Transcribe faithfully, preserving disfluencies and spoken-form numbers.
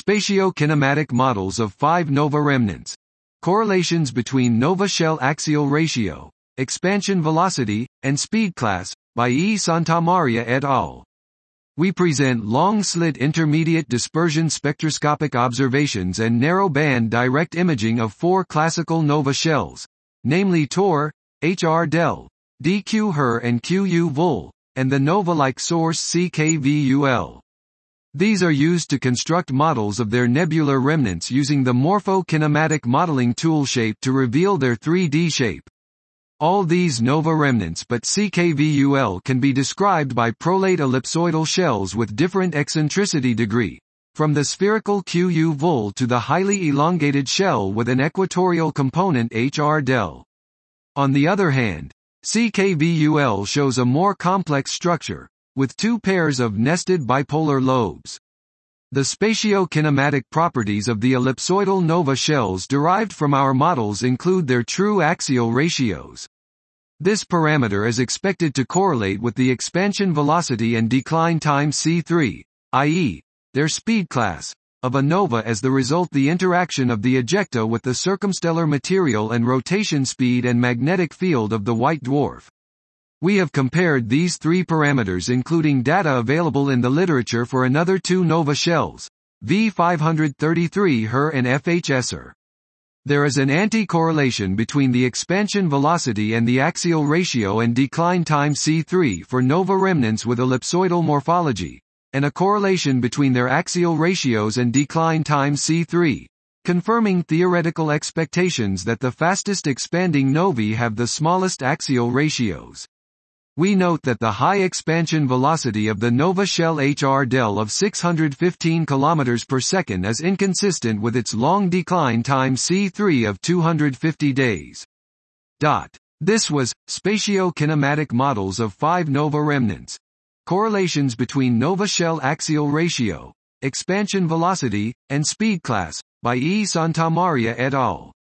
Spatiokinematic models of five nova remnants. Correlations between nova shell axial ratio, expansion velocity, and speed class, by E. Santamaria et al. We present long-slit intermediate dispersion spectroscopic observations and narrow-band direct imaging of four classical nova shells, namely T O R, H R del, D Q H R and Q U vul, and the nova-like source C K V U L. These are used to construct models of their nebular remnants using the morpho-kinematic modeling tool Shape to reveal their three D shape. All these nova remnants but C K V U L can be described by prolate ellipsoidal shells with different eccentricity degree, from the spherical Q U vul to the highly elongated shell with an equatorial component H R del. On the other hand, C K V U L shows a more complex structure, with two pairs of nested bipolar lobes. The spatiokinematic properties of the ellipsoidal nova shells derived from our models include their true axial ratios. This parameter is expected to correlate with the expansion velocity and decline time C three, that is, their speed class, of a nova. As the result, the interaction of the ejecta with the circumstellar material and rotation speed and magnetic field of the white dwarf. We have compared these three parameters including data available in the literature for another two nova shells, V five thirty-three H R and F H S R. There is an anti-correlation between the expansion velocity and the axial ratio and decline time C three for nova remnants with ellipsoidal morphology, and a correlation between their axial ratios and decline time C three, confirming theoretical expectations that the fastest expanding novae have the smallest axial ratios. We note that the high expansion velocity of the nova shell H R del of six hundred fifteen kilometers per second is inconsistent with its long decline time C three of two hundred fifty days. Dot. This was Spatiokinematic Models of Five Nova Remnants. Correlations between nova shell axial ratio, expansion velocity, and speed class, by E. Santamaria et al.